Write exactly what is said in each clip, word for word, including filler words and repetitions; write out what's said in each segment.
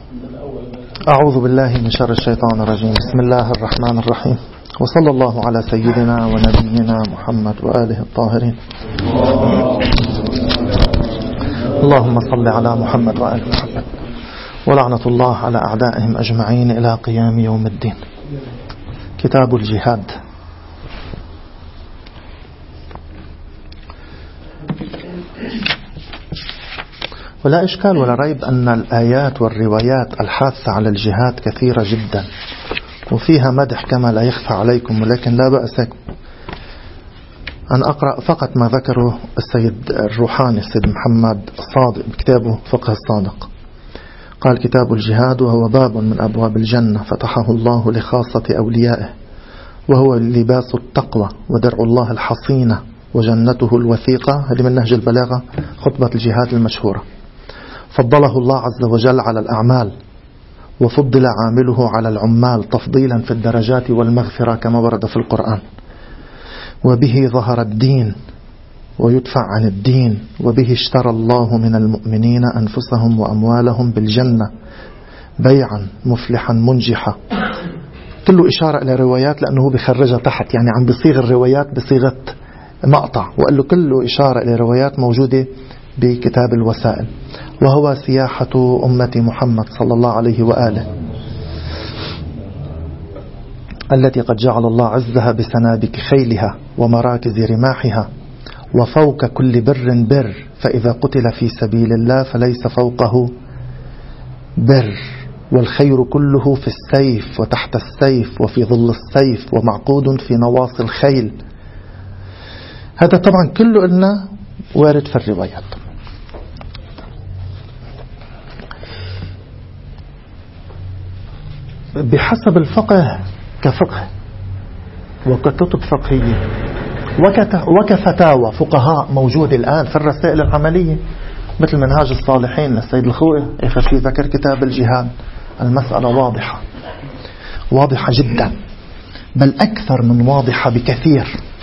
أعوذ بالله من شر الشيطان الرجيم. بسم الله الرحمن الرحيم، وصلى الله على سيدنا ونبينا محمد وآله الطاهرين. اللهم صل على محمد وآل محمد، ولعنة الله على أعدائهم أجمعين إلى قيام يوم الدين. كتاب الجهاد. ولا إشكال ولا ريب أن الآيات والروايات الحاثة على الجهاد كثيرة جدا، وفيها مدح كما لا يخفى عليكم، ولكن لا بأس أن أقرأ فقط ما ذكره السيد الروحاني السيد محمد الصادق بكتابه فقه الصادق. قال: كتاب الجهاد وهو باب من أبواب الجنة فتحه الله لخاصة أوليائه، وهو لباس التقوى ودرع الله الحصينة وجنته الوثيقة. هذه من نهج البلاغة، خطبة الجهاد المشهورة. فضله الله عز وجل على الأعمال، وفضل عامله على العمال تفضيلا في الدرجات والمغفرة كما ورد في القرآن. وبه ظهر الدين ويدفع عن الدين، وبه اشترى الله من المؤمنين أنفسهم وأموالهم بالجنة بيعا مفلحا منجحا. كله إشارة إلى روايات لأنه بخرجها تحت، يعني عم بصيغ الروايات بصيغة مقطع، وقال له كله إشارة إلى روايات موجودة بكتاب الوسائل. وهو سياحة أمة محمد صلى الله عليه وآله التي قد جعل الله عزها بسنابك خيلها ومراكز رماحها، وفوق كل بر بر، فإذا قتل في سبيل الله فليس فوقه بر، والخير كله في السيف وتحت السيف وفي ظل السيف ومعقود في نواصي الخيل. هذا طبعا كله قلنا وارد في الروايات. بحسب الفقه كفقه وكتب فقهية وكفتاوى فقهاء موجود الآن في الرسائل العملية، مثل منهاج الصالحين للسيد الخوئي، في ذكر كتاب الجهاد. المسألة واضحة واضحة جدا، بل أكثر من واضحة بكثير.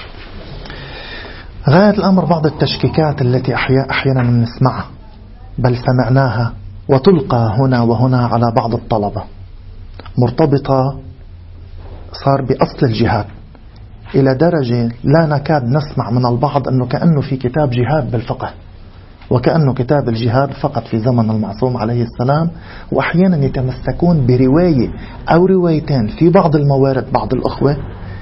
غاية الأمر بعض التشكيكات التي أحيانا نسمعها بل سمعناها وتلقى هنا وهنا على بعض الطلبة، مرتبطة صار بأصل الجهاد، إلى درجة لا نكاد نسمع من البعض أنه كأنه في كتاب جهاد بالفقه، وكأنه كتاب الجهاد فقط في زمن المعصوم عليه السلام. وأحيانا يتمسكون برواية أو روايتين في بعض الموارد بعض الأخوة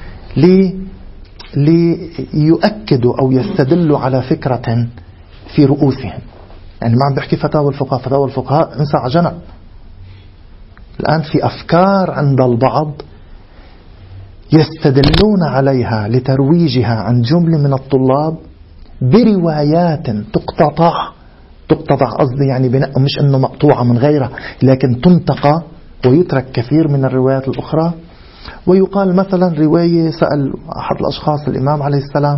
ليؤكدوا أو يستدلوا على فكرة في رؤوسهم. يعني ما عم بحكي فتاوى الفقهاء، فتاوى الفقهاء انسى عجنب. الآن في أفكار عند البعض يستدلون عليها لترويجها عن جملة من الطلاب بروايات تقتطع تقتطع قصدي يعني بناء، مش أنه مقطوعة من غيرها، لكن تنتقى ويترك كثير من الروايات الأخرى. ويقال مثلا رواية سأل أحد الأشخاص الإمام عليه السلام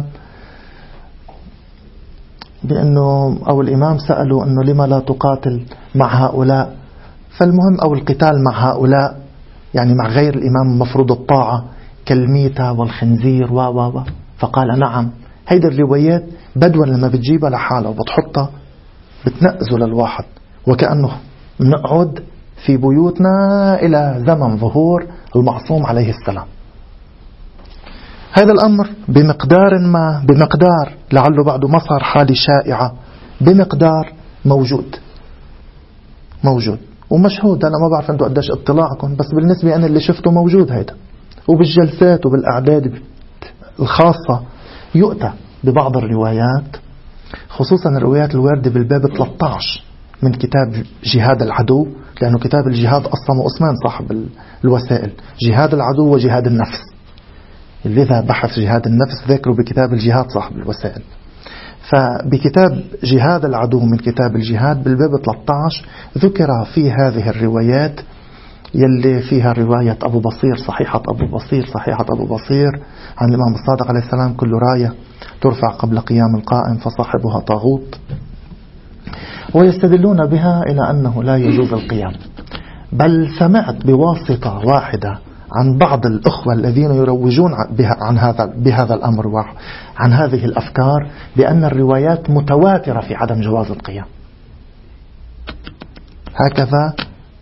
بأنه، أو الإمام سأله أنه لما لا تقاتل مع هؤلاء، فالمهم أو القتال مع هؤلاء يعني مع غير الإمام مفروض الطاعة كالميتة والخنزير و و و فقال نعم. هيدا الروايات بدوا لما بتجيبها لحالها وبتحطها بتنقزوا للواحد، وكأنه نقعد في بيوتنا إلى زمن ظهور المعصوم عليه السلام. هذا الأمر بمقدار ما بمقدار لعله بعده ما صار حالة شائعة، بمقدار موجود موجود ومشهود. أنا ما بعرف أنتوا قديش اطلاعكم، بس بالنسبة أنا اللي شفته موجود هيدا. وبالجلسات وبالأعداد الخاصة يؤتى ببعض الروايات، خصوصا الروايات الواردة بالباب ثلاثة عشر من كتاب جهاد العدو، لأنه كتاب الجهاد أصلا اسمان صاحب الوسائل، جهاد العدو وجهاد النفس. لذا بحث جهاد النفس ذكروا بكتاب الجهاد صاحب الوسائل. فبكتاب جهاد العدو من كتاب الجهاد بالباب ثلاثة عشر ذكر في هذه الروايات يلي فيها رواية أبو بصير، صحيحة أبو بصير صحيحة أبو بصير عن الإمام الصادق عليه السلام: كل راية ترفع قبل قيام القائم فصاحبها طاغوت. ويستدلون بها إلى أنه لا يجوز القيام. بل سمعت بواسطة واحدة عن بعض الأخوة الذين يروجون بها عن هذا بهذا الأمر وعن هذه الأفكار بأن الروايات متواترة في عدم جواز القيام. هكذا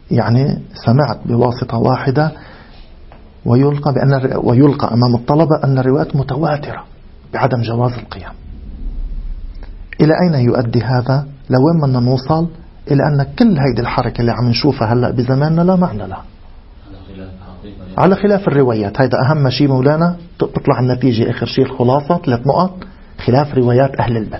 يعني سمعت بواسطة واحدة ويلقى بأن ويلقى أمام الطلبة أن الروايات متواترة بعدم جواز القيام. إلى أين يؤدي هذا؟ لوين بدنا نوصل؟ إلى أن كل هيدي الحركة اللي عم نشوفها هلأ بزماننا لا معنى لها، على خلاف الروايات. هيدا أهم شيء مولانا، تطلع النتيجة آخر شيء الخلاصة ثلاث نقط: خلاف روايات أهل البيت.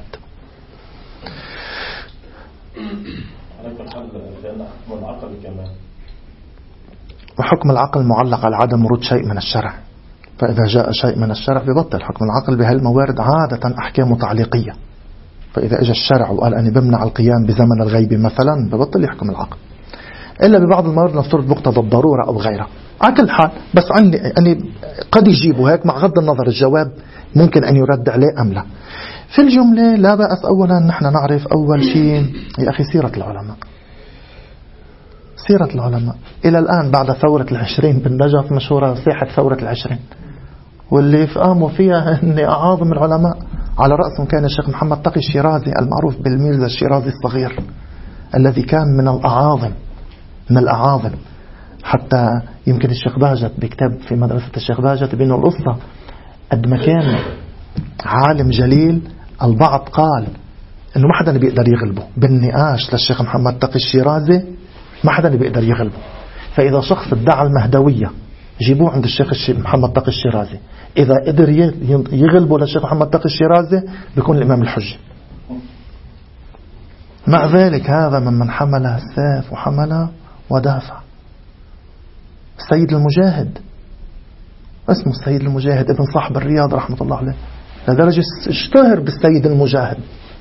وحكم العقل معلق على عدم ورود شيء من الشرع، فإذا جاء شيء من الشرع ببطل حكم العقل بهالموارد عادة أحكام تعليقية. فإذا اجى الشرع وقال أنا بمنع القيام بزمن الغيب مثلا ببطل يحكم العقل، إلا ببعض الموارد نفترض مقتضى الضرورة أو غيرها. على كل حال بس عندي أني قد يجيبوا هيك مع غض النظر الجواب ممكن أن يرد عليه أم لا. في الجملة لا بأس أولا نحن نعرف أول شيء يا أخي سيرة العلماء. سيرة العلماء إلى الآن بعد ثورة العشرين بالنجف مشهورة ساحة ثورة العشرين، واللي قاموا فيها أن أعاظم العلماء على رأسهم كان الشيخ محمد تقي الشيرازي المعروف بالميرزا الشيرازي الصغير، الذي كان من الأعاظم من الأعاظم. حتى يمكن الشيخ باجت بكتاب في مدرسة الشيخ باجت بأنه القصة قد ما كان عالم جليل البعض قال أنه ما حدا بيقدر يغلبه بالنقاش للشيخ محمد تقي الشيرازي، ما حدا بيقدر يغلبه. فإذا شخص ادعى المهدوية جيبوه عند الشيخ محمد تقي الشيرازي، إذا قدر يغلبه للشيخ محمد تقي الشيرازي بيكون الإمام الحجة. مع ذلك هذا ممن حمل السيف وحمل ودافع. السيد المجاهد اسمه السيد المجاهد ابن صاحب الرياض رحمة الله عليه، لدرجة اشتهر بالسيد المجاهد.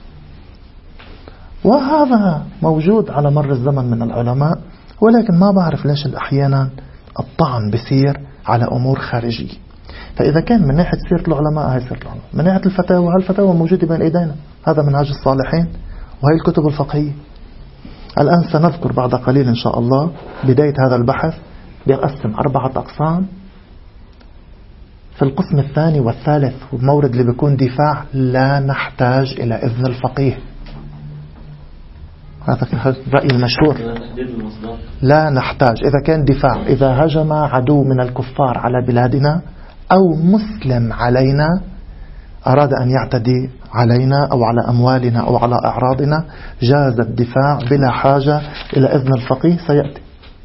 وهذا موجود على مر الزمن من العلماء، ولكن ما بعرف ليش أحيانا الطعن بصير على أمور خارجية. فإذا كان من ناحية سيرة العلماء هاي سيرة العلماء، من ناحية الفتاوى هالفتاوى موجودة بين إيدينا، هذا منهاج الصالحين وهي الكتب الفقهية. الآن سنذكر بعد قليل إن شاء الله بداية هذا البحث بيقسم أربعة أقسام. في القسم الثاني والثالث والمورد اللي بيكون دفاع لا نحتاج إلى إذن الفقيه، هذا الرأي المشهور. لا نحتاج إذا كان دفاع، إذا هجم عدو من الكفار على بلادنا أو مسلم علينا أراد أن يعتدي علينا أو على أموالنا أو على أعراضنا، جاز الدفاع بلا حاجة إلى إذن الفقيه سيأتي.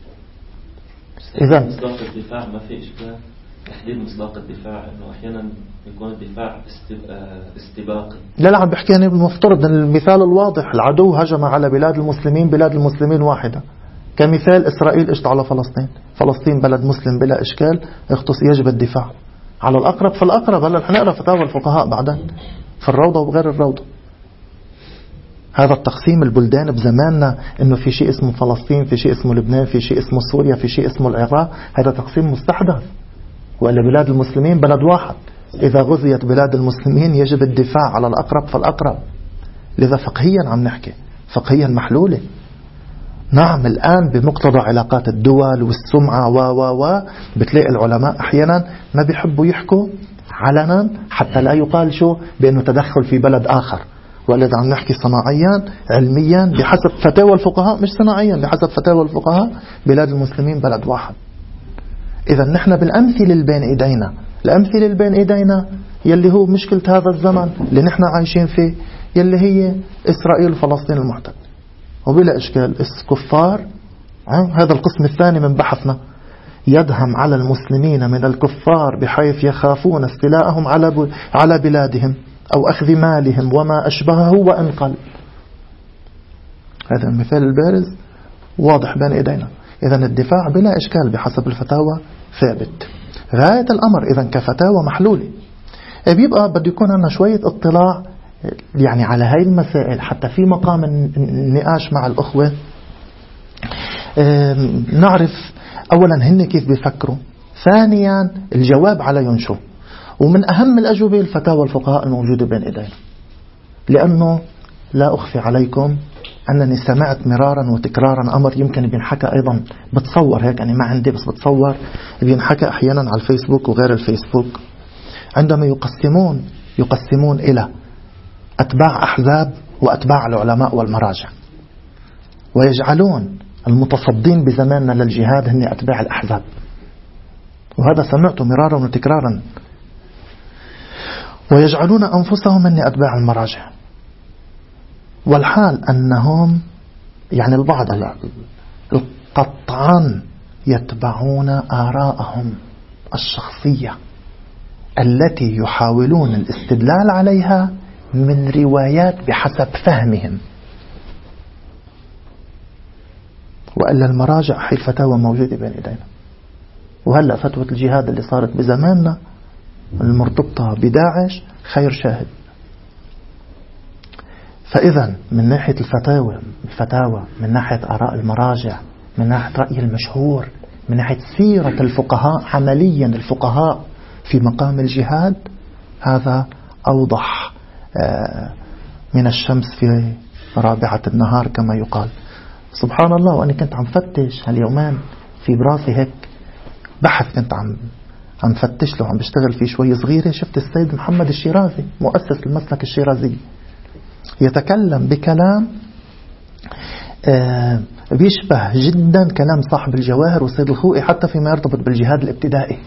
إذن مصداق الدفاع ما في إشكال تحديد مصداق الدفاع، إنه أحيانا يكون الدفاع استباقي. لا لا عم بحكي أنا بالمفترض المثال الواضح، العدو هجم على بلاد المسلمين، بلاد المسلمين واحدة، كمثال إسرائيل إجت على فلسطين، فلسطين بلد مسلم بلا إشكال اختص يجب الدفاع على الأقرب فالأقرب. هلا حنقرأ فتاوى الفقهاء بعدين في الروضة وغير الروضة. هذا التقسيم البلدان بزماننا إنه في شيء اسمه فلسطين، في شيء اسمه لبنان، في شيء اسمه سوريا، في شيء اسمه العراق، هذا تقسيم مستحدث. وإلا بلاد المسلمين بلد واحد، إذا غزيت بلاد المسلمين يجب الدفاع على الأقرب فالأقرب. لذا فقهيا عم نحكي، فقهيا محلولة. نعم الآن بمقتضى علاقات الدول والسمعة و و و بتلاقي العلماء أحيانا ما بيحبوا يحكوا علنا حتى لا يقال شو بأنه تدخل في بلد آخر. ولذا عم نحكي صناعيا علميا بحسب فتاوى الفقهاء، مش صناعيا بحسب فتاوى الفقهاء بلاد المسلمين بلد واحد. إذا نحن بالأمثلة اللي بين إيدينا، الأمثلة اللي بين إيدينا يلي هو مشكلة هذا الزمن اللي نحن عايشين فيه، يلي هي إسرائيل وفلسطين المحتل، وبلا إشكال الكفار. هذا القسم الثاني من بحثنا، يدهم على المسلمين من الكفار بحيث يخافون استيلاءهم على على بلادهم أو أخذ مالهم وما أشبهه وإن قل. هذا المثال البارز واضح بين إيدينا. إذا الدفاع بلا إشكال بحسب الفتاوى ثابت. غاية الأمر إذا كفتاوى محلولة بيبقى بده يكون عندنا شوية اطلاع يعني على هاي المسائل حتى في مقام النقاش مع الأخوة نعرف أولا هن كيف بيفكروا، ثانيا الجواب عليهم شو. ومن أهم الأجوبة الفتاوى الفقهاء الموجودة بين إيدينا، لأنه لا أخفي عليكم أنني سمعت مرارا وتكرارا أمر يمكن بينحكى أيضا، بتصور هيك أنا ما عندي بس بتصور بينحكى أحيانا على الفيسبوك وغير الفيسبوك، عندما يقسمون يقسمون إلى أتباع أحزاب وأتباع العلماء والمراجع، ويجعلون المتصدين بزماننا للجهاد هن أتباع الأحزاب، وهذا سمعته مرارا وتكرارا. ويجعلون أنفسهم من أتباع المراجع، والحال أنهم يعني البعض قطعا يتبعون آراءهم الشخصية التي يحاولون الاستدلال عليها من روايات بحسب فهمهم. وإلا المراجع هي الفتاوى موجودة بين إيدينا، وهلأ فتوى الجهاد اللي صارت بزماننا المرتبطة بداعش خير شاهد. فإذا من ناحية الفتاوى الفتاوى من ناحية آراء المراجع، من ناحية رأي المشهور، من ناحية سيرة الفقهاء، عمليا الفقهاء في مقام الجهاد، هذا أوضح من الشمس في رابعة النهار كما يقال. سبحان الله، وأنا كنت عم فتش هاليومين في براسي هيك بحث، كنت عم عم فتش له، عم بشتغل فيه شوي صغيرة، شفت السيد محمد الشيرازي مؤسس المسلك الشيرازي يتكلم بكلام آه بيشبه جدا كلام صاحب الجواهر والسيد الخوئي حتى فيما يرتبط بالجهاد الابتدائي.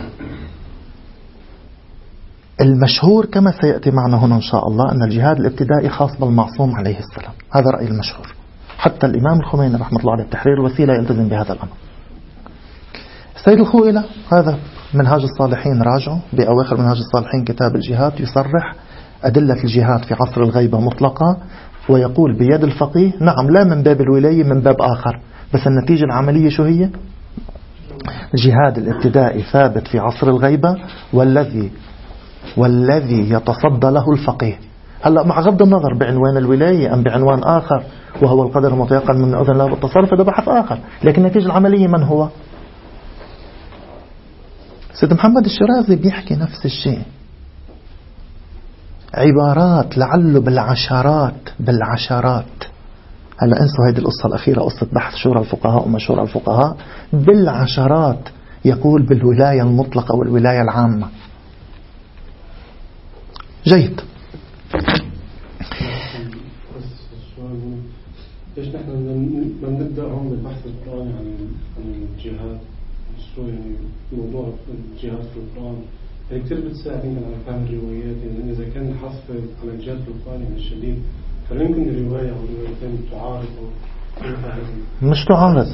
المشهور كما سيأتي معنا هنا إن شاء الله أن الجهاد الابتدائي خاص بالمعصوم عليه السلام، هذا رأي المشهور. حتى الإمام الخميني رحمة الله عليه التحرير الوسيلة يلتزم بهذا الأمر. السيد الخوئي لا، هذا منهاج الصالحين راجعه بأواخر منهاج الصالحين كتاب الجهاد، يصرح أدلة الجهاد في عصر الغيبة مطلقة، ويقول بيد الفقيه نعم لا من باب الولاية من باب آخر، بس النتيجة العملية شو هي؟ الجهاد الابتدائي ثابت في عصر الغيبة، والذي والذي يتصدى له الفقيه. هلأ مع غض النظر بعنوان الولاية أم بعنوان آخر وهو القدر المتيقن من أذن الله بالتصرف، هذا بحث آخر، لكن النتيجة العملية من هو؟ سيد محمد الشيرازي بيحكي نفس الشيء، عبارات لعله بالعشرات بالعشرات. هلا انسوا هذه القصة الأخيرة، قصة بحث شورى الفقهاء ومشورى الفقهاء، بالعشرات يقول بالولاية المطلقة والولاية العامة. جيد. ليش نحن لم نبدأ هون بالبحث القرآني عن الجهاد؟ شو يعني موضوع الجهاد في القرآن؟ يعني كثير بتساعدنا على فهم الروايات، يعني إذا كان حصف على الجهاد في القرآن من الشديد، فلا يمكن الرواية أو الروايتين تعارض أو مش تعارض،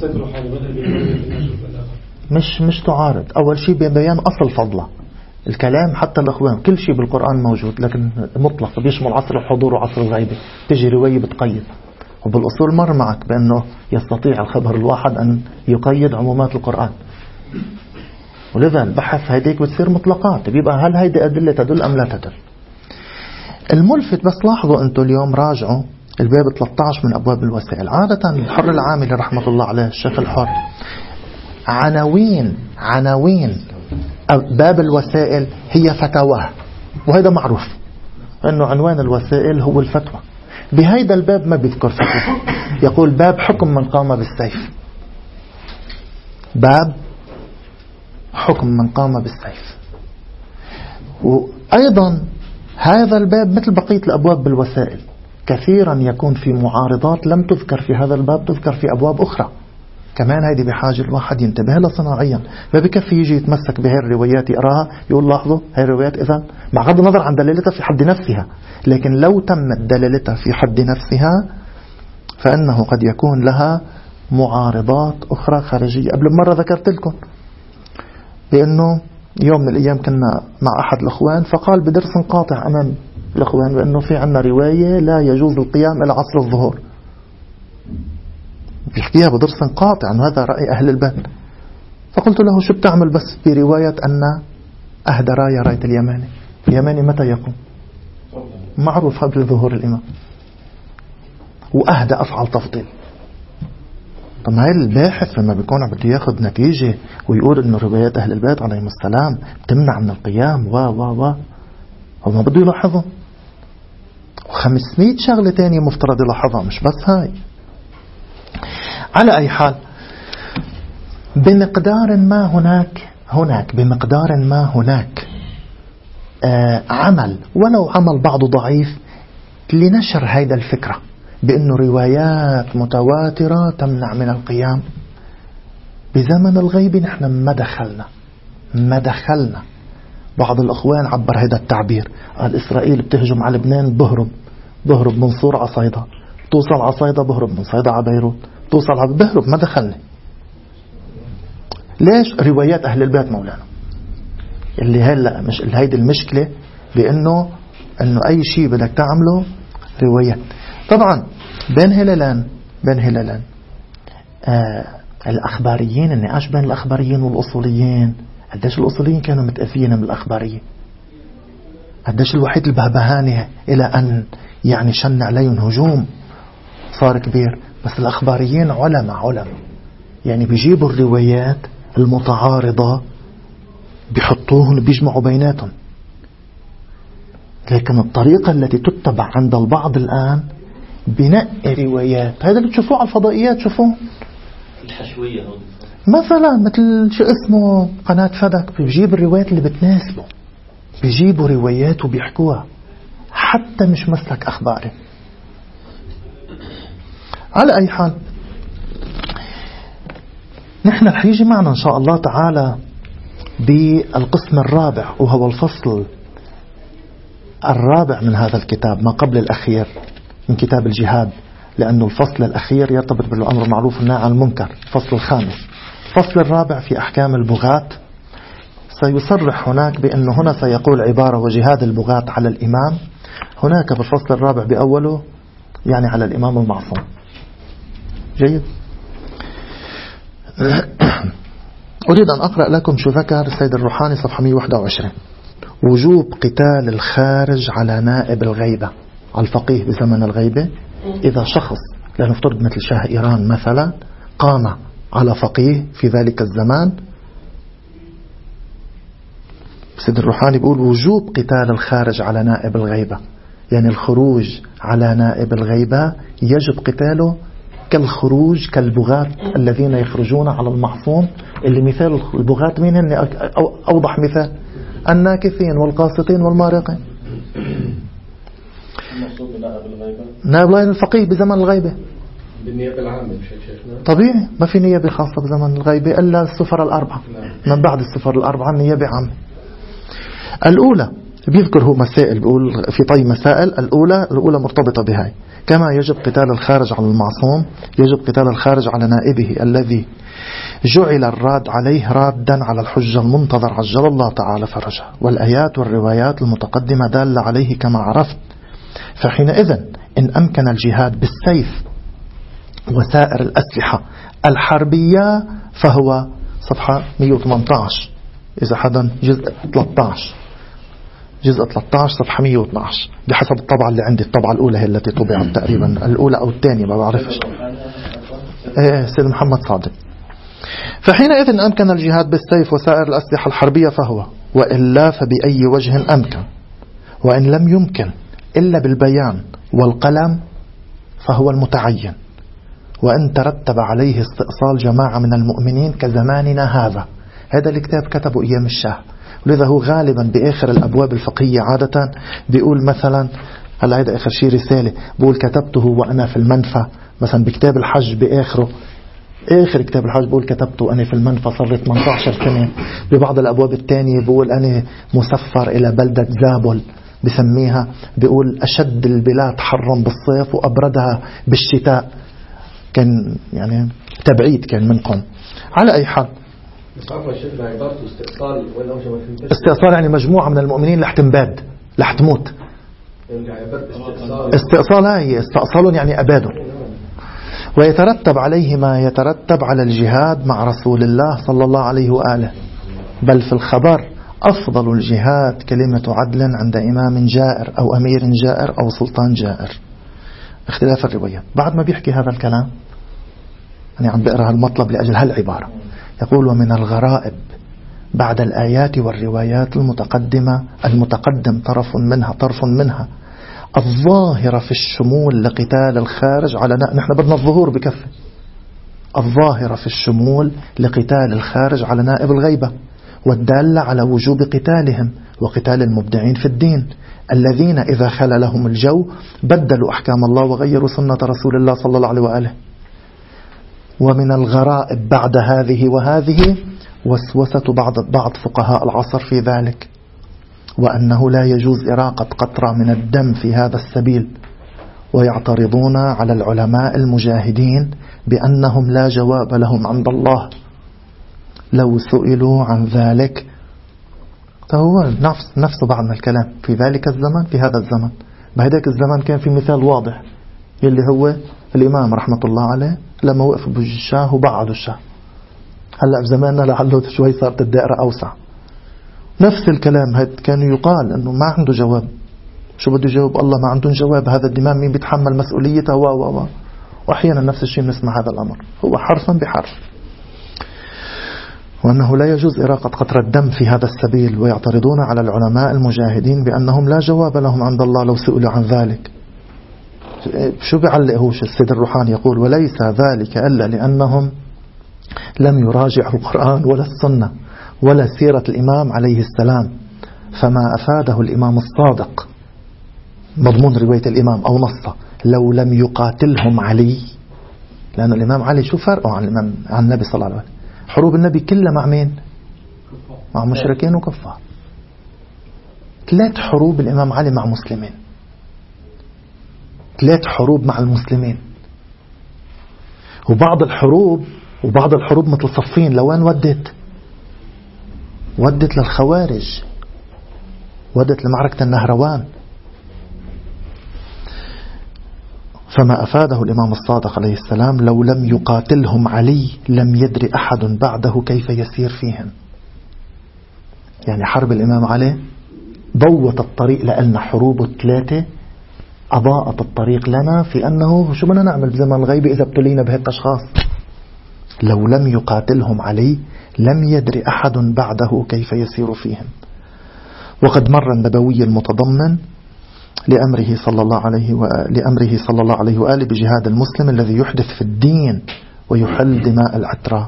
مش مش تعارض. أول شيء ببيان أصل فضله الكلام، حتى الأخوان كل شيء بالقرآن موجود لكن مطلق بيشمل عصر الحضور وعصر الغيبة. تجي رواية بتقيد، وبالأصول مر معك بأنه يستطيع الخبر الواحد أن يقيد عمومات القرآن، ولذا البحث هيديك بتصير مطلقات، بيبقى هل هيدي أدلة تدل أم لا تدل. الملفت بس لاحظوا أنتوا اليوم راجعوا الباب ثلاثة عشر من أبواب الوسائل. عادة الحر العاملي رحمة الله عليه الشيخ الحر عناوين عناوين باب الوسائل هي فتاواه، وهذا معروف أنه عنوان الوسائل هو الفتوى. بهيدا الباب ما بيذكر فتوى، يقول باب حكم من قام بالسيف، باب حكم من قام بالسيف. وأيضا هذا الباب مثل بقية الأبواب بالوسائل كثيرا يكون في معارضات لم تذكر في هذا الباب، تذكر في أبواب أخرى. كمان هيدي بحاجة الواحد ينتبه لها صناعيا، ما بكفي يجي يتمسك بهي الروايات يقراها يقول لاحظوا هاي الروايات إذن مع غض النظر عن دلالتها في حد نفسها، لكن لو تمت دلالتها في حد نفسها فإنه قد يكون لها معارضات أخرى خارجية. قبل مرة ذكرت لكم بأنه يوم من الأيام كنا مع أحد الأخوان فقال بدرس قاطع أمام الأخوان بأنه في عنا رواية لا يجوز القيام إلى عصر الظهور، بيحكيها بدرس قاطع أنه هذا رأي أهل البلد. فقلت له شو بتعمل بس برواية أن أهدى راية راية اليماني، اليماني متى يقوم؟ معروف قبل ظهور الإمام، وأهدى أفعل تفضيل. طب هاي الباحث لما بيكون بده ياخذ نتيجة ويقول إنه روايات أهل البيت عليهم السلام تمنع من القيام و و و هو ما بده يلاحظه، وخمسمائة شغلة تانية مفترض يلاحظها مش بس هاي. على أي حال بمقدار ما هناك هناك بمقدار ما هناك آه عمل ولو عمل بعضه ضعيف لنشر هيدا الفكرة، بأنه روايات متواترة تمنع من القيام. بزمن الغيب نحن ما دخلنا ما دخلنا بعض الأخوان عبر هذا التعبير، قال إسرائيل بتهجم على لبنان بهرب بهرب من صور عصايدة، توصل عصايدة بهرب من صيدا على بيروت، توصل على بهرب ما دخلني. ليش؟ روايات أهل البيت مولانا اللي هلا مش اللي هيدي المشكلة، بأنه إنه أي شيء بدك تعمله روايات. طبعا بين هلالان بين هلالان آه الأخباريين، النقاش بين الأخباريين والأصوليين، قديش الأصوليين كانوا متأذين من الأخباريين، قديش الوحيد البهبهاني إلى أن يعني شن عليهم هجوم صار كبير. بس الأخباريين علماء علماء يعني بيجيبوا الروايات المتعارضة بيحطوهن بيجمعوا بيناتهم. لكن الطريقة التي تتبع عند البعض الآن بنقي روايات، هذا اللي تشوفوه على الفضائيات، شوفوه الحشوية مثلا مثل شو اسمه قناة فدك، بيجيب الروايات اللي بتناسبه، بيجيبوا روايات وبيحكوها حتى مش مسلك أخباري. على أي حال نحن رح يجي معنا إن شاء الله تعالى بالقسم الرابع، وهو الفصل الرابع من هذا الكتاب ما قبل الأخير من كتاب الجهاد، لأنه الفصل الأخير يرتبط بالأمر المعروف والنهي عن المنكر، الفصل الخامس. الفصل الرابع في أحكام البغاة سيصرح هناك بأنه هنا سيقول عبارة وجهاد البغاة على الإمام، هناك في الفصل الرابع بأوله يعني على الإمام المعصوم. جيد. أريد أن أقرأ لكم شو ذكر السيد الروحاني صفحة مئة وواحد وعشرين: وجوب قتال الخارج على نائب الغيبة، على الفقيه بزمن الغيبة. إذا شخص لنفترض مثل شاه إيران مثلا قام على فقيه في ذلك الزمان، السيد الروحاني بيقول وجوب قتال الخارج على نائب الغيبة، يعني الخروج على نائب الغيبة يجب قتاله كالخروج كالبغاة الذين يخرجون على المعصوم، اللي مثال البغاة مين هن؟ أوضح مثال الناكثين والقاسطين والمارقين. المقصود بنائب الغيبة نائب الغيبة الفقيه بزمن الغيبة بالنيابة العامة مش شيخنا؟ طبيعي ما في نيابة خاصة بزمن الغيبة إلا السفر الأربعة. من بعد السفر الأربعة نيابة عامة. الأولى بيذكر هو مسائل، بيقول في طي مسائل. الأولى الأولى مرتبطة بهاي: كما يجب قتال الخارج على المعصوم يجب قتال الخارج على نائبه الذي جعل الراد عليه رادا على الحجة المنتظر عجل الله تعالى فرجه، والآيات والروايات المتقدمة دالة عليه كما عرفت. فحينئذ إن أمكن الجهاد بالسيف وسائر الأسلحة الحربية فهو صفحة مئة وثمانية عشر، إذا حدا جزء ثلاثة عشر جزء ثلاثة عشر صفحة مئة واثني عشر بحسب الطبعة اللي عندي، الطبعة الأولى هي التي طبعت تقريبا، الأولى أو الثانية ما بعرفش. إيه سيد محمد صادق. فحينئذ إن أمكن الجهاد بالسيف وسائر الأسلحة الحربية فهو، وإلا فبأي وجه أمكن، وإن لم يمكن إلا بالبيان والقلم فهو المتعين، وإن ترتب عليه استئصال جماعة من المؤمنين كزماننا هذا. هذا الكتاب كتبه أيام الشاه، ولذا هو غالبا بآخر الأبواب الفقهية عادة بيقول مثلا، هلا هذا آخر شيء رسالة بيقول كتبته وأنا في المنفى، مثلا بكتاب الحج بآخره آخر كتاب الحج بيقول كتبته أنا في المنفى صار ثمانية عشر سنة. ببعض الأبواب الثانية بيقول أنا مسفر إلى بلدة زابل بسميها، بيقول أشد البلاد حرا بالصيف وأبردها بالشتاء، كان يعني تبعيد كان منكم. على أي حال استئصال يعني مجموعة من المؤمنين لح تنباد لح تموت. استئصال هي استأصالهم يعني أبادهم. ويترتب عليه ما يترتب على الجهاد مع رسول الله صلى الله عليه وآله. بل في الخبر أفضل الجهاد كلمة عدل عند إمام جائر أو أمير جائر أو سلطان جائر. اختلاف الروايات. بعد ما بيحكي هذا الكلام يعني عم بقرأ المطلب لأجل هالعبارة، يقول ومن الغرائب بعد الآيات والروايات المتقدمة المتقدم طرف منها طرف منها الظاهرة في الشمول لقتال الخارج على نائب، نحن بدنا الظهور بكفة، الظاهرة في الشمول لقتال الخارج على نائب الغيبة، والدالة على وجوب قتالهم وقتال المبدعين في الدين، الذين إذا خل لهم الجو بدلوا أحكام الله وغيروا سنة رسول الله صلى الله عليه وآله. ومن الغرائب بعد هذه وهذه وسوسة بعض بعض فقهاء العصر في ذلك، وأنه لا يجوز إراقة قطرة من الدم في هذا السبيل، ويعترضون على العلماء المجاهدين بأنهم لا جواب لهم عند الله لو سئلوا عن ذلك. فهو نفس نفسه بعض الكلام في ذلك الزمن في هذا الزمن. بهذاك الزمن كان في مثال واضح اللي هو الإمام رحمة الله عليه لما وقف بالشاه وبعدوا الشاه. هلأ بزماننا لعله شوي صارت الدائرة أوسع. نفس الكلام هذا كان يقال أنه ما عنده جواب. شو بده يجاوب الله؟ ما عندهم جواب. هذا الدماء مين بيتحمل مسؤوليته؟ و و و وأحيانا نفس الشيء نسمع هذا الأمر، هو حرفا بحرف. وأنه لا يجوز إراقة قطرة الدم في هذا السبيل، ويعترضون على العلماء المجاهدين بأنهم لا جواب لهم عند الله لو سئلوا عن ذلك. شو بيعلق هو السيد الروحاني يقول: وليس ذلك إلا لأنهم لم يراجعوا القرآن ولا السنة ولا سيرة الإمام عليه السلام، فما أفاده الإمام الصادق مضمون رواية الإمام أو نصه لو لم يقاتلهم علي. لأن الإمام علي شو فرقه عن الإمام عن النبي صلى الله عليه وسلم؟ حروب النبي كلها مع مين؟ مع مشركين وكفار. ثلاث حروب الإمام علي مع مسلمين، ثلاث حروب مع المسلمين. وبعض الحروب وبعض الحروب مثل صفين لوين ودت؟ ودت للخوارج، ودت لمعركة النهروان. فما أفاده الإمام الصادق عليه السلام لو لم يقاتلهم علي لم يدري أحد بعده كيف يسير فيهم. يعني حرب الإمام علي ضوت الطريق لأن حروب الثلاثة أضاءت الطريق لنا في أنه شو بدنا نعمل بزمن الغيب إذا ابتلينا بهيك أشخاص. لو لم يقاتلهم علي لم يدري أحد بعده كيف يسير فيهم. وقد مر النبوي المتضمن لأمره صلى الله عليه لأمره صلى الله عليه وآله بجهاد المسلم الذي يحدث في الدين ويحل دماء العترة.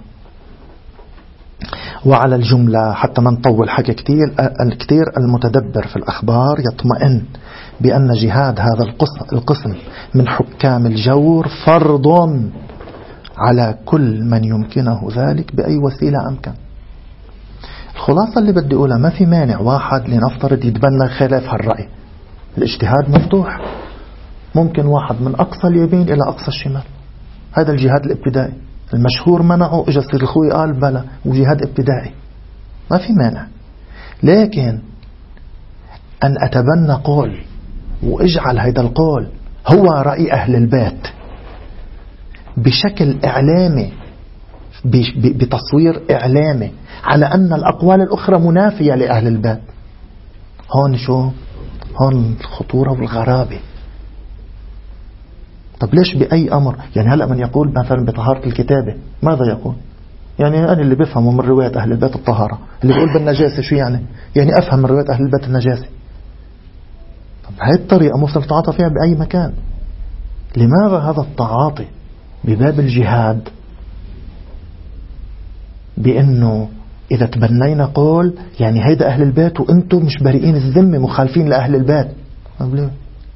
وعلى الجملة حتى ما نطول حكي كتير الكتير المتدبر في الأخبار يطمئن بأن جهاد هذا القسم من حكام الجور فرض على كل من يمكنه ذلك بأي وسيلة أمكن. الخلاصة اللي بدي أقولها ما في مانع واحد لنفترض يتبنى خلاف هالرأي. الاجتهاد مفتوح، ممكن واحد من أقصى اليمين إلى أقصى الشمال. هذا الجهاد الابتدائي المشهور منعه، إجا سيد الخوي قال بلا وجهاد ابتدائي ما في مانع. لكن أن أتبنى قول وإجعل هذا القول هو رأي أهل البيت بشكل إعلامي، بتصوير إعلامي على أن الأقوال الأخرى منافية لأهل البيت، هون شو؟ هون الخطورة والغرابة. طب ليش بأي أمر؟ يعني هلأ من يقول مثلا بطهارة الكتابة ماذا يقول؟ يعني أنا اللي بفهمه من رواية أهل البيت الطهارة، اللي بيقول بالنجاسة شو يعني؟ يعني أفهم من رواية أهل البيت النجاسة. طب هاي الطريقة ممكن تتعاطى فيها بأي مكان. لماذا هذا التعاطي بباب الجهاد بأنه إذا تبنينا قول يعني هيدا أهل البيت وأنتم مش بريئين الذمة مخالفين لأهل البيت؟ ليه؟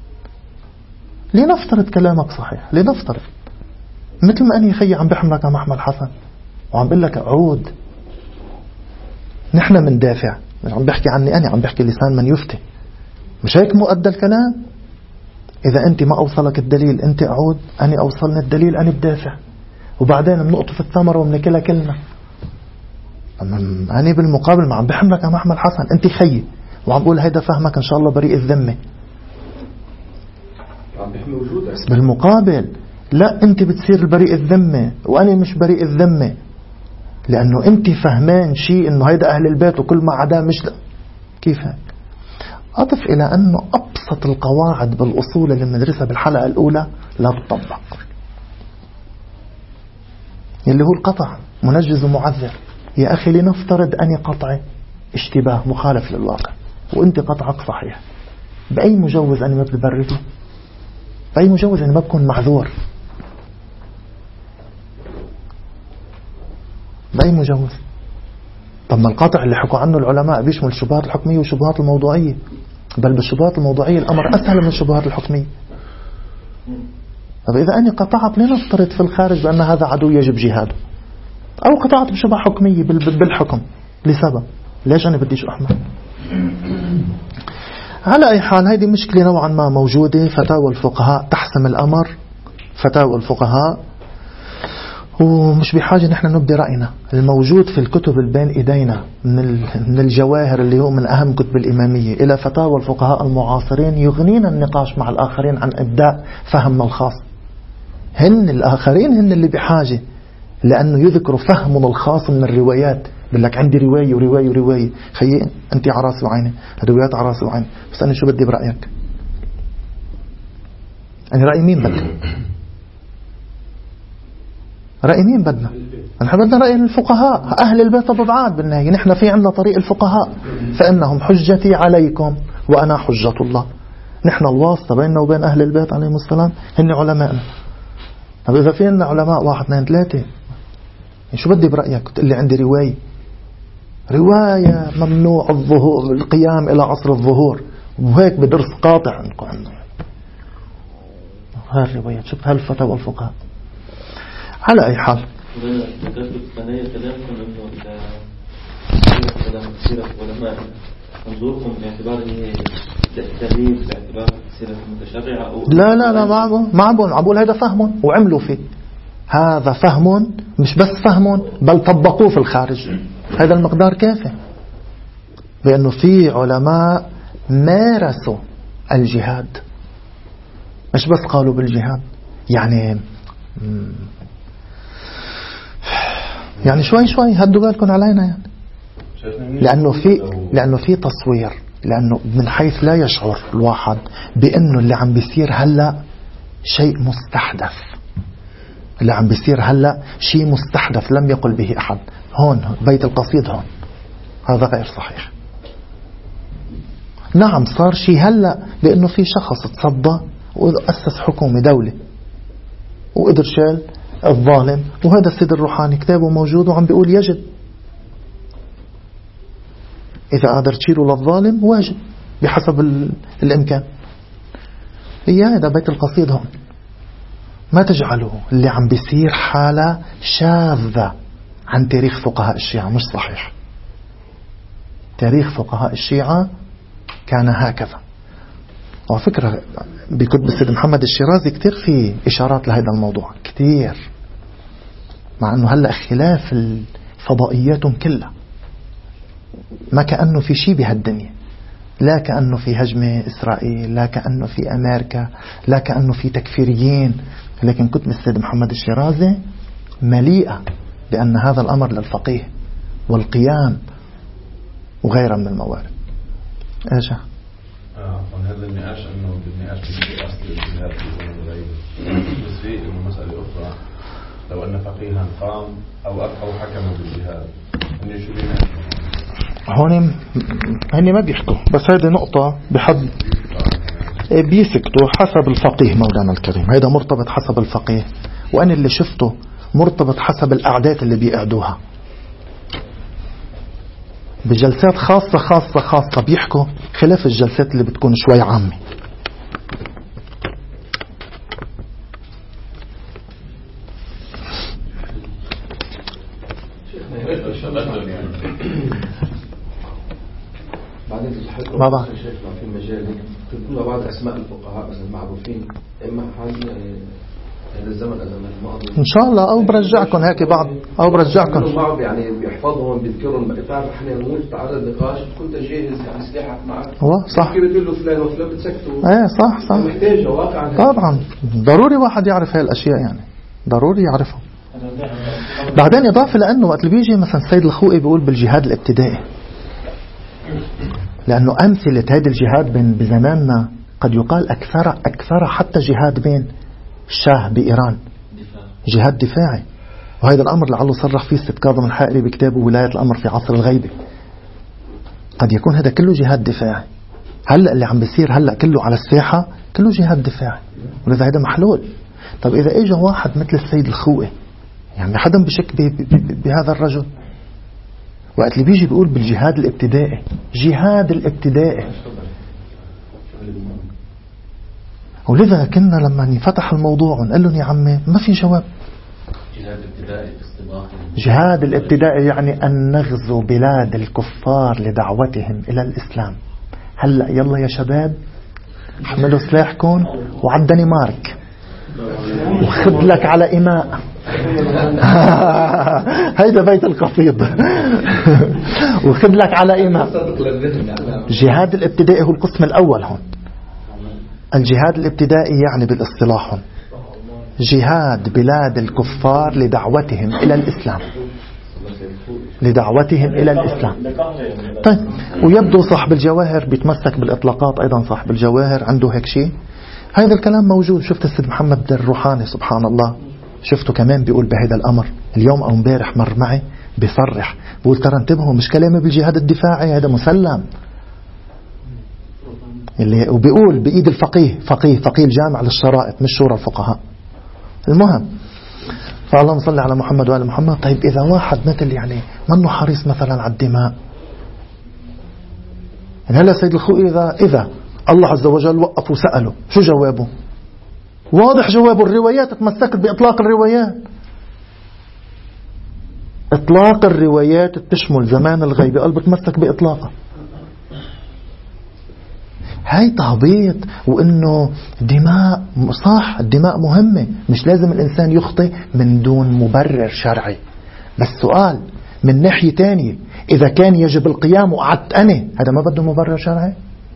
لنفترض كلامك صحيح، لنفترض مثل ما أني خي عم بحملك عم أحمد حسن وعم بقول لك عود، نحن من دافع، مش عم بحكي عني أنا، عم بحكي لسان من يفتي. مش هيك مؤدى الكلام؟ إذا أنت ما أوصلك الدليل أنت أعود، أنا أوصلني الدليل أنا بدافع، وبعدين بنقطف الثمرة وبنكلها كلنا. أنا بالمقابل ما عم بحملك عم أحمد حسن أنت خي وعم بقول هيدا فهمك إن شاء الله بريء الذمة. بالمقابل لا، أنت بتصير البريء الذمة وأنا مش بريء الذمة، لأنه أنت فهمان شيء إنه هيدا أهل البيت وكل ما عدا مش ده. كيف هيك؟ أضف إلى أنه أبسط القواعد بالأصول اللي بندرسها بالحلقة الأولى لا تطبق، اللي هو القطع منجز ومعذر. يا أخي لنفترض أني قطعي اشتباه مخالف للواقع وأنت قطعك صحيح، بأي مجوز أنا ما ببرده؟ بأي مجوز أنا ما بكون معذور؟ بأي مجوز؟ طب ما القطع اللي حكوا عنه العلماء بيشمل الشبهات الحكمية والشبهات الموضوعية. بل بالشبهات الموضوعية الأمر أسهل من الشبهات الحكمية. طب إذا أنا قطعت لنفترض في الخارج بأن هذا عدو يجب جهاده، أو قطعت بشبهة حكمية بالحكم لسبب، ليش أنا بديش أحمل؟ على أي حال هذه مشكلة نوعا ما موجودة. فتاوى الفقهاء تحسم الأمر، فتاوى الفقهاء، ومش بحاجة نحن نبدي رأينا. الموجود في الكتب البين إيدينا من الجواهر اللي هو من أهم كتب الإمامية إلى فتاوى الفقهاء المعاصرين يغنينا النقاش مع الآخرين عن إبداء فهمنا الخاص. هن الآخرين هن اللي بحاجة، لأنه يذكروا فهمنا الخاص من الروايات. بقول لك عندي رواية ورواية ورواية، خيي أنت عراسي وعيني، الروايات عراسي وعيني، بس أنا شو بدي برأيك؟ أنا رأي مين بدي؟ رأي مين بدنا؟ نحن بدنا رأي الفقهاء أهل البيت ببعاد بالنهاية. نحن في عندنا طريق الفقهاء، فإنهم حجتي عليكم وأنا حجة الله. نحن الواسطة بيننا وبين أهل البيت عليهم السلام هن علماءنا. طب إذا في عندنا علماء واحد اثنين ثلاثة، شو بدي برأيك؟ تقول لي عندي رواية رواية ممنوع الظهور القيام إلى عصر الظهور، وهيك بدرس قاطع عندكم عنه هاي الروايات. شوف هالفتاوى الفقهاء. على أي حال ذكرت قناية كلامكم إنه إذا كلام سيرة علماء منظوركم باعتبار إنه تأليف باعتبار سيرة متشرعة أو لا لا لا ما ما بقول عبول هذا فهم وعملوا فيه. هذا فهم، مش بس فهم بل طبقوه في الخارج. هذا المقدار كافي، بأنه في علماء مارسوا الجهاد، مش بس قالوا بالجهاد. يعني يعني شوي شوي هدوا بالكم علينا يعني. لأنه في لأنه في تصوير، لأنه من حيث لا يشعر الواحد بأنه اللي عم بيصير هلا شيء مستحدث. اللي عم بيصير هلا شيء مستحدث لم يقل به أحد. هون بيت القصيد هون، هذا غير صحيح. نعم صار شيء هلا لأنه في شخص تصدى وأسس حكومة دولة وقدر شال الظالم، وهذا السيد الروحاني كتابه موجود وعم بيقول يجب، إذا قادر تشيله للظالم واجب بحسب الإمكان. إياه هذا بيت القصيد هون. ما تجعلوا اللي عم بيصير حالة شاذة عن تاريخ فقهاء الشيعة، مش صحيح. تاريخ فقهاء الشيعة كان هكذا. وفكرة بكتب السيد محمد الشيرازي كتير في إشارات لهذا الموضوع كتير، مع أنه هلأ خلاف الفضائياتهم كلها، ما كأنه في شيء بهالدنيا، لا كأنه في هجمة إسرائيل، لا كأنه في أمريكا، لا كأنه في تكفيريين. لكن كتب السيد محمد الشيرازي مليئة بأن هذا الأمر للفقيه والقيام وغيرها من الموارد. ايش اه هذا النقاش انه بالنقاش في اصل الجهاد وغيره، بس في مسألة اخرى لو ان فقيها قام او او حكموا بالجهاد انه شو بيناقشوا هون؟ هني ما بيحكوا، بس هذه نقطة بحد بيسكتوا حسب الفقيه مولانا الكريم. هذا مرتبط حسب الفقيه، وأنا اللي شفته مرتبط حسب الأعداد اللي بيقعدوها بجلسات خاصة خاصة خاصة بيحكوا، خلاف الجلسات اللي بتكون شوي عامة. بعدين تتحدثوا ما بعد في المجال تقولوا بعض أسماء الفقهاء مثلا معروفين، إما حال هذا الزمن الزمن الماضي إن شاء الله، أو برجعكم هيك بعض، أو برجعكم بعض يعني بيحفظهم بيذكرهم. بتعرف إحنا نموت تعرض نقاش كنت جاهز يعني سلاحك معك، هو صح كيف بتقول له فلان وفلان بتسكتوا. إيه صح صح محتاج واقعا طبعا، ضروري واحد يعرف هاي الأشياء، يعني ضروري يعرفها. بعدين إضافة لأنه وقت اللي بيجي مثلا السيد الخوئي بيقول بالجهاد الابتدائي، لأنه أمثلة هذا الجهاد بين بزماننا قد يقال أكثر أكثر حتى جهاد بين الشاه بإيران، جهاد دفاعي. وهذا الأمر لعله صرح فيه السيد كاظم الحائري بكتابه ولاية الأمر في عصر الغيبة. قد يكون هذا كله جهاد دفاعي. هلأ اللي عم بيصير هلأ كله على الساحة كله جهاد دفاعي، ولذا هذا محلول. طب إذا إجا واحد مثل السيد الخوئي، يعني حدا بشك بهذا الرجل، وقت اللي بيجي بيقول بالجهاد الابتدائي، جهاد الابتدائي ولذا كنا لما نفتح الموضوع ونقول لهم يا عمي ما في جواب. جهاد ابتدائي اصطباحي. جهاد الابتدائي يعني أن نغزو بلاد الكفار لدعوتهم إلى الإسلام. هلأ يلا يا شباب حملوا سلاحكم وعلى الدنمارك وخذ لك على إماء. هيدا بيت القصيد. وخذ لك على إماء. جهاد الابتدائي هو القسم الأول هون. الجهاد الابتدائي يعني بالاصطلاح جهاد بلاد الكفار لدعوتهم إلى الإسلام، لدعوتهم إلى الإسلام. طيب، ويبدو صاحب الجواهر بيتمسك بالإطلاقات أيضا. صاحب الجواهر عنده هيك شيء. هذا الكلام موجود. شفت السيد محمد الروحاني سبحان الله، شفته كمان بيقول بهذا الأمر اليوم أو امبارح مر معي بيصرح بيقول ترى انتبهوا مش كلامي بالجهاد الدفاعي، هذا مسلم. اللي وبيقول بإيد الفقيه، فقيه فقيه الجامع للشرائط مش شورى الفقهاء. المهم، فالله نصلي على محمد وآل محمد. طيب إذا واحد مثل يعني منه حريص مثلا على الدماء، يعني هلا سيد الخوي إذا إذا الله عز وجل وقف وسأله شو جوابه؟ واضح جوابه. الروايات تمسكت بإطلاق الروايات. إطلاق الروايات تشمل زمان الغيبة، قال بتمسك بإطلاقها. هاي تهبيط. وإنه دماء صح، الدماء مهمة، مش لازم الإنسان يخطئ من دون مبرر شرعي. بس سؤال من ناحية تانية، إذا كان يجب القيام وقعدت أنا، هذا ما بده مبرر شرعي؟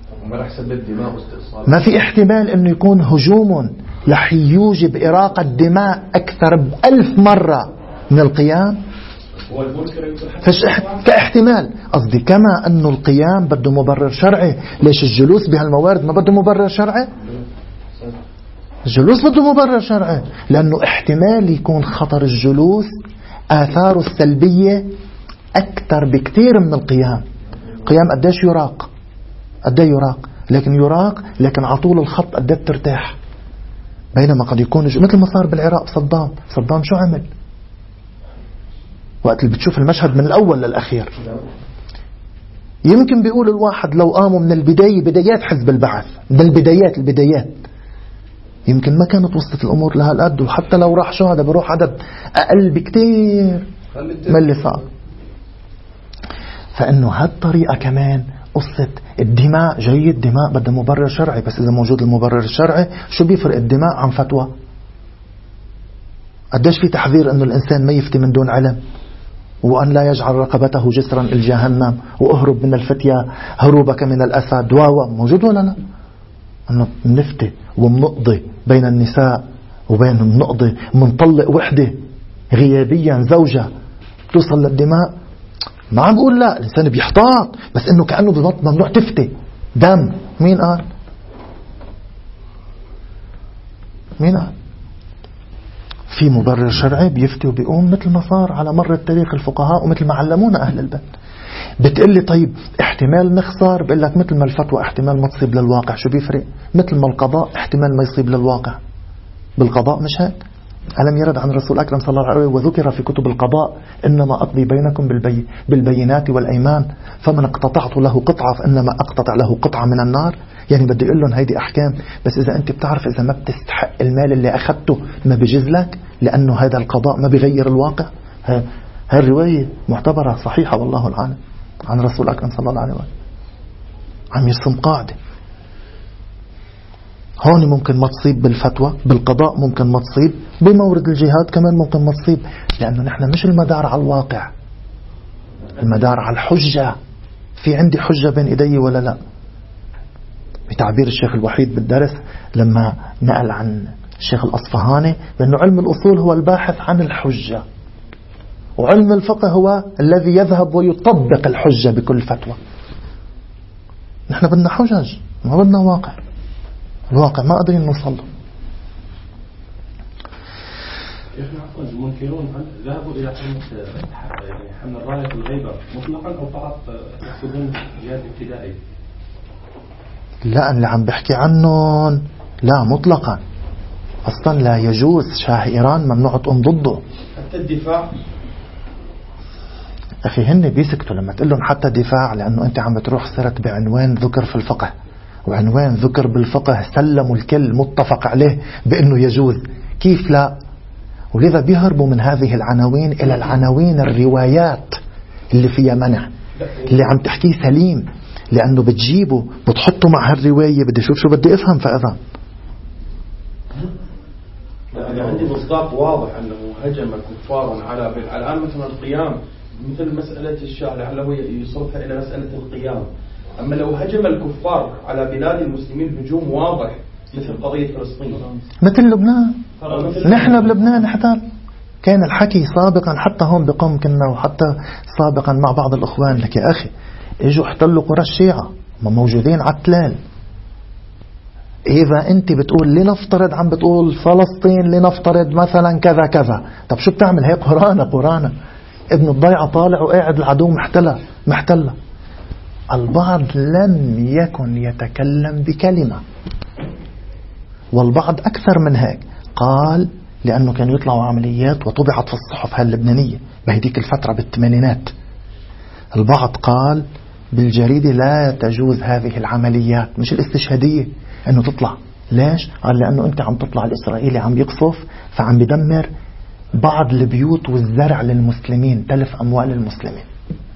ما في احتمال أنه يكون هجوم رح يوجب إراقة دماء أكثر بألف مرة من القيام؟ فش كاحتمال قصدي، كما أنه القيام بده مبرر شرعي، ليش الجلوس بهالموارد ما بده مبرر شرعي؟ الجلوس بده مبرر شرعي، لأنه احتمال يكون خطر الجلوس آثاره السلبية أكثر بكثير من القيام. القيام قديش يراق، قديه يراق، لكن يراق لكن على طول الخط قديه بترتاح. بينما قد يكون مثل ما صار بالعراق صدام. صدام شو عمل؟ وقت اللي بتشوف المشهد من الأول للأخير، يمكن بيقول الواحد لو قاموا من البداية، بدايات حزب البعث، من البدايات البدايات يمكن ما كانت وصلت الأمور لهالقد، وحتى لو راح شهداء بروح عدد أقل بكتير من اللي صار. فإنه هالطريقة كمان قصة الدماء جيد، دماء بدها مبرر شرعي، بس إذا موجود المبرر الشرعي شو بيفرق الدماء عن فتوى؟ قديش في تحذير أنه الإنسان ما يفتي من دون علم، وأن لا يجعل رقبته جسرا الجهنم، وأهرب من الفتية هروبك من الأسد، واوا موجود ولا لا؟ أنه نفتي ومنقضي بين النساء وبين منقضي منطلق وحدة غيابيا زوجة توصل للدماء. ما عم بقول لا، الإنسان بيحتاط، بس إنه كأنه بالضبط ممنوع تفتي دم. مين قال؟ مين قال؟ في مبرر شرعي بيفتي وبيقوم مثل ما صار على مر التاريخ الفقهاء، ومثل ما علمونا أهل البيت. بتقلي طيب احتمال نخسر، بقول لك مثل ما الفتوى احتمال ما تصيب للواقع، شو بيفرق؟ مثل ما القضاء احتمال ما يصيب للواقع. بالقضاء مش هيك؟ ألم يرد عن الرسول الأكرم صلى الله عليه وسلم وذكر في كتب القضاء إنما أقضي بينكم بالبي بالبينات والأيمان، فمن اقتطعت له قطعة فإنما أقتطع له قطعة من النار. يعني بدي أقول لهم هيدي أحكام، بس إذا أنت بتعرف إذا ما بتستحق المال اللي أخذته ما بيجوز لك، لأنه هذا القضاء ما بيغير الواقع. هاي الرواية معتبرة صحيحة والله العالم عن الرسول الأكرم صلى الله عليه وسلم. عم يرسم قاعدة. هون ممكن ما تصيب بالفتوى، بالقضاء ممكن ما تصيب، بمورد الجهاد كمان ممكن ما تصيب، لأنه نحن مش المدار على الواقع، المدار على الحجة. في عندي حجة بين إيدي ولا لا؟ بتعبير الشيخ الوحيد بالدرس لما نقل عن الشيخ الأصفهاني بأنه علم الأصول هو الباحث عن الحجة، وعلم الفقه هو الذي يذهب ويطبق الحجة بكل فتوى. نحن بدنا حجج، ما بدنا واقع. الواقع ما قادرين نوصل له. المنكرون ذهبوا إلى يعني حمل راية الغيبة مطلقا أو فقط يقصدون جهاد ابتدائي؟ لا، اللي عم بحكي عنه لا مطلقا، أصلا لا يجوز. شاه إيران ممنوع تقوم ضده. حتى الدفاع أخي هن بيسكتوا لما تقول لهم حتى دفاع، لأنه أنت عم بتروح صرت بعنوان ذكر في الفقه، وعنوان ذكر بالفقه سلموا الكل متفق عليه بأنه يجوز، كيف لا؟ ولذا بيهربوا من هذه العناوين إلى العناوين الروايات اللي فيها منع، اللي عم تحكيه سليم، لأنه بتجيبه بتحطه مع هالرواية بدي شوف شو بدي أفهم. فإذا يعني عندي مصداق واضح أنه هجم كفارا على الآن مثلا القيام، مثل مسألة الشاه لعله يصرفها إلى مسألة القيام. أما لو هجم الكفار على بلاد المسلمين هجوم واضح مثل قضية فلسطين، مثل لبنان، نحن بلبنان حتى كان الحكي سابقا حتى هون بقوم كنا، وحتى سابقا مع بعض الأخوان، لك يا أخي اجوا احتلوا قرى الشيعة ما موجودين على التلال. إذا أنت بتقول لنفترض عم بتقول فلسطين لنفترض مثلا كذا كذا، طب شو بتعمل هيك؟ قرانا قرانا ابن الضيعة طالع وقاعد العدو محتلة محتلة. البعض لم يكن يتكلم بكلمة، والبعض أكثر من هيك قال، لأنه كانوا يطلعوا عمليات وطبعت في الصحف هاللبنانية بهديك الفترة بالثمانينات. البعض قال بالجريدة لا تجوز هذه العمليات، مش الاستشهادية أنه تطلع. ليش؟ قال لأنه أنت عم تطلع الإسرائيلي عم يقصف فعم بدمر بعض البيوت والزرع للمسلمين، تلف أموال المسلمين.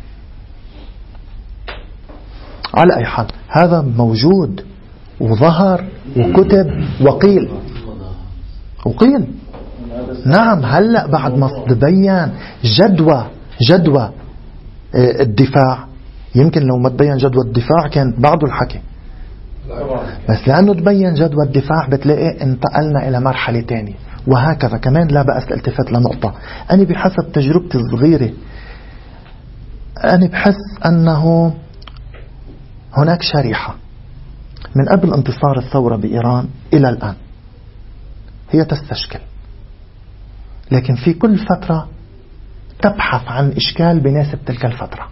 على أي حال هذا موجود وظهر وكتب وقيل وقيل نعم. هلأ بعد ما تبين جدوى جدوى الدفاع، يمكن لو ما تبين جدوى الدفاع كان بعض الحكي، بس لأنه تبين جدوى الدفاع بتلاقي انتقلنا إلى مرحلة تانية. وهكذا كمان لا بأس الالتفات لنقطة، أنا بحسب تجربتي الصغيرة أنا بحس أنه هناك شريحة من قبل انتصار الثورة بإيران إلى الآن هي تستشكل، لكن في كل فترة تبحث عن إشكال بيناسب تلك الفترة.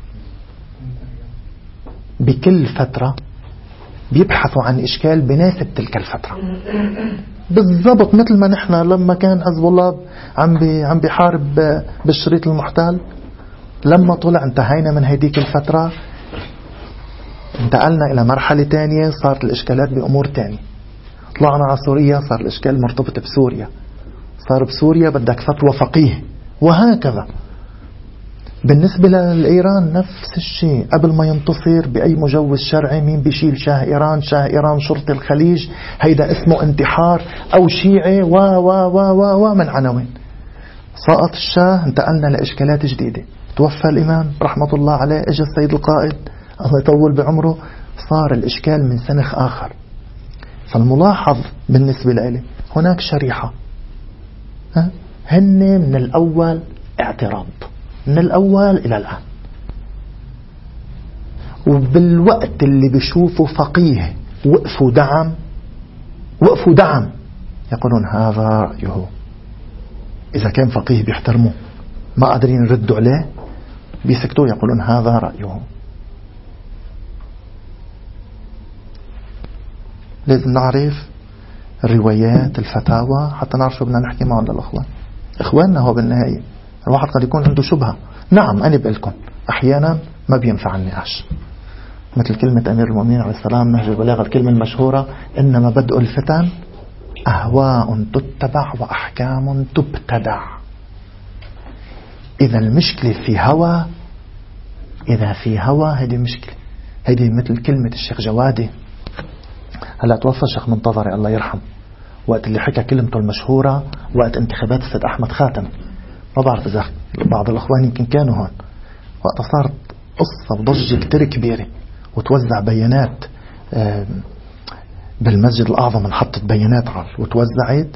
بكل فترة بيبحثوا عن إشكال بيناسب تلك الفترة بالضبط. مثل ما نحن لما كان حزب الله عم بي عم بيحارب بالشريط المحتل، لما طلع انتهينا من هذيك الفترة انتقلنا إلى مرحلة تانية، صارت الإشكالات بأمور تانية. طلعنا على سوريا صار الإشكال مرتبط بسوريا، صار بسوريا بدك فتوى فقيه، وهكذا. بالنسبة لإيران نفس الشيء، قبل ما ينتصر بأي مجوز شرعي مين بيشيل شاه إيران؟ شاه إيران شرطي الخليج، هيدا اسمه انتحار أو شيعي و و و و و من عناوين. سقط الشاه انتقلنا لإشكالات جديدة، توفى الإمام رحمة الله عليه، اجى السيد القائد الله يطول بعمره، صار الإشكال من سنخ آخر. فالملاحظ بالنسبة لي هناك شريحة هن من الأول اعتراض، من الأول إلى الآن، وبالوقت اللي بيشوفوا فقيه وقفوا دعم وقفوا دعم يقولون هذا رأيه. إذا كان فقيه بيحترموه، ما قادرين يردوا عليه بيسكتوا يقولون هذا رأيه. لازم نعرف الروايات الفتاوى حتى نعرف شو بدنا نحكي معهم للأخوان. إخواننا هو بالنهاية الواحد قد يكون عنده شبهة. نعم أنا بقلكم أحيانا ما بينفع النقاش، مثل كلمة أمير المؤمنين عليه السلام نهج البلاغة، الكلمة المشهورة إنما بدء الفتن أهواء تتبع وأحكام تبتدع. إذا المشكلة في هوى، إذا في هوى هذه مشكلة. هذه مثل كلمة الشيخ جوادي، هلا توفى الشيخ منتظري الله يرحم، وقت اللي حكى كلمته المشهورة وقت انتخابات السيد أحمد خاتم، ما بعرف إذا بعض الأخوان يمكن كانوا هون، وقت صارت قصة وضجة كتير كبيرة وتوزع بيانات بالمسجد الأعظم، محطة بيانات عال وتوزعت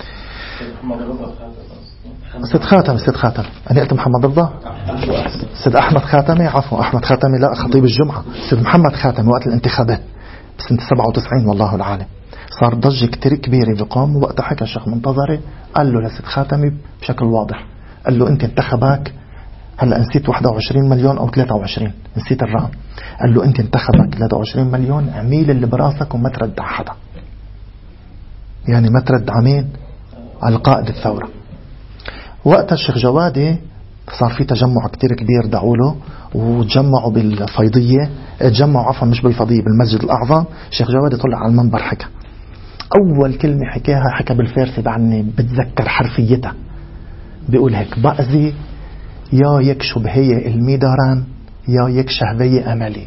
سيد خاتم سيد خاتم أنا قلت محمد رضا سيد أحمد خاتمي، عفوا أحمد خاتمي لا خطيب الجمعة، سيد محمد خاتمي وقت الانتخابات بسنة سبعة وتسعين والله العالم. صار ضجة كتير كبيرة بقوم، وقت حكى الشيخ منتظري قال له لسيد خاتمي بشكل واضح، قال له أنت انتخبك، هلأ نسيت واحد وعشرين مليون أو ثلاثة وعشرين نسيت الرقم، قال له أنت انتخبك ثلاثة وعشرين مليون، عميل اللي براسك وما ترد على حدا، يعني ما ترد عمين على قائد الثورة. وقت الشيخ جوادي صار في تجمع كتير كبير دعوا له، وتجمعوا بالفيضية، تجمعوا عفوا مش بالفيضية بالمسجد الأعظم. الشيخ جواد طلع على المنبر حكى أول كلمة حكاها حكى بالفارسي بعني بتذكر حرفيتها، بيقول هيك: بأذي يا يكشب هي الميداران يا يكشه بي أملي،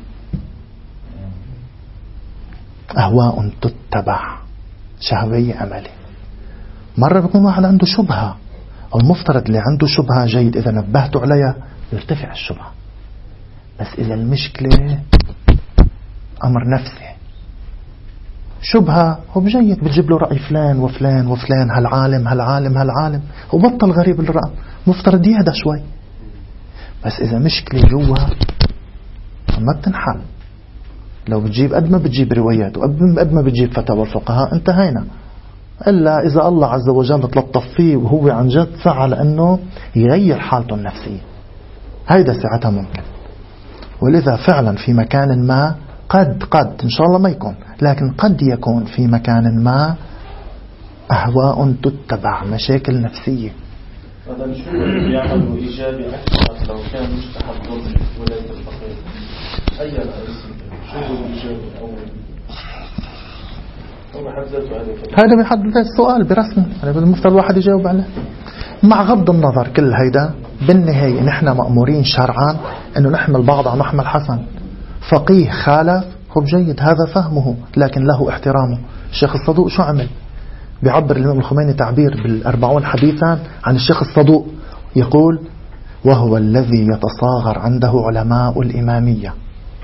أهواء تتبع شهوية أملي. مرة بيكون واحد عنده شبهة، أو المفترض اللي عنده شبهة جيد إذا نبهته عليها يرتفع الشبهة، بس إذا المشكلة أمر نفسي شبهة هو بجيد بتجيب له رأي فلان وفلان وفلان، هالعالم هالعالم هالعالم، وبطل غريب الرأي، مفترض يهدى شوي. بس إذا مشكلة جوا ما بتنحل، لو بتجيب قد ما بتجيب روايات وقد ما بتجيب فتاوى الفقهاء انتهينا، إلا إذا الله عز وجل تلطف فيه وهو عن جد سعى لأنه يغير حالته النفسية، هيدا ساعتها ممكن. ولذا فعلا في مكان ما قد قد إن شاء الله ما يكون، لكن قد يكون في مكان ما أهواء تتبع مشاكل نفسية. هذا شو بيعملوا إيجابي أكثر لو كان مستحب ضمن ولاية الفقيه؟ أي الاسم شو الإيجابي الأول؟ هذا بيحدد السؤال برسمه، يعني بالمفترض الواحد يجاوب عليه. مع غض النظر كل هيدا بالنهاية نحن مأمورين شرعا أنه نحمل بعض على محمل حسن. فقيه خالف هو جيد، هذا فهمه لكن له احترامه. الشيخ الصدوق شو عمل؟ بيعبر الإمام الخميني تعبير بالأربعون حديثا عن الشيخ الصدوق، يقول: وهو الذي يتصاغر عنده علماء الإمامية.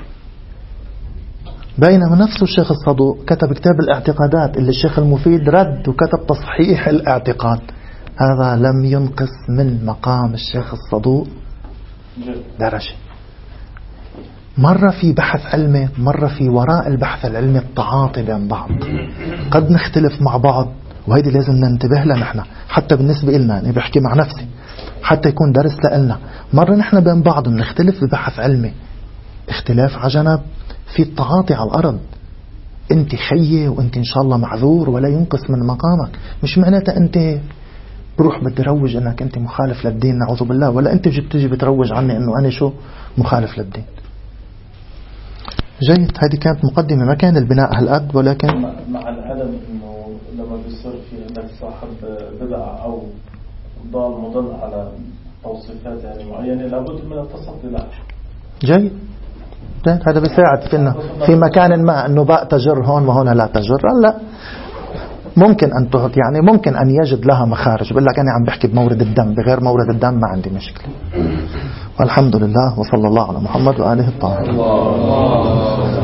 بينما نفسه الشيخ الصدوق كتب كتاب الاعتقادات اللي الشيخ المفيد رد وكتب تصحيح الاعتقاد. هذا لم ينقص من مقام الشيخ الصدوق درجة. مرة في بحث علمي، مرة في وراء البحث العلمي التعاطي بين بعض. قد نختلف مع بعض، وهيدي لازم ننتبه لها نحن حتى بالنسبة لنا. أنا بحكي مع نفسي حتى يكون درس لنا. مرة نحن بين بعض نختلف ببحث علمي، اختلاف عجنب في التعاطي على الأرض. أنت خيي وأنت إن شاء الله معذور ولا ينقص من مقامك. مش معناته أنت بروح بدي روج أنك أنت مخالف للدين، نعوذ بالله، ولا أنت بتجي بتروج عني أنه أنا شو مخالف للدين. جيد، هذه كانت مقدمة، ما كان البناء هالقد، ولكن مع العلم أنه لما بيصير في عندك صاحب بدعة أو ضال مضل على توصيفات يعني معينة لابد من التصدي لها. جيد، هذا بيساعد في إنه في مكان ما أنه بقى تجر هون وهون لا تجر. لا ممكن أن تهت يعني ممكن أن يجد لها مخارج. بقول لك أنا عم بحكي بمورد الدم، بغير مورد الدم ما عندي مشكلة. والحمد لله وصلى الله على محمد وآله الطاهرين.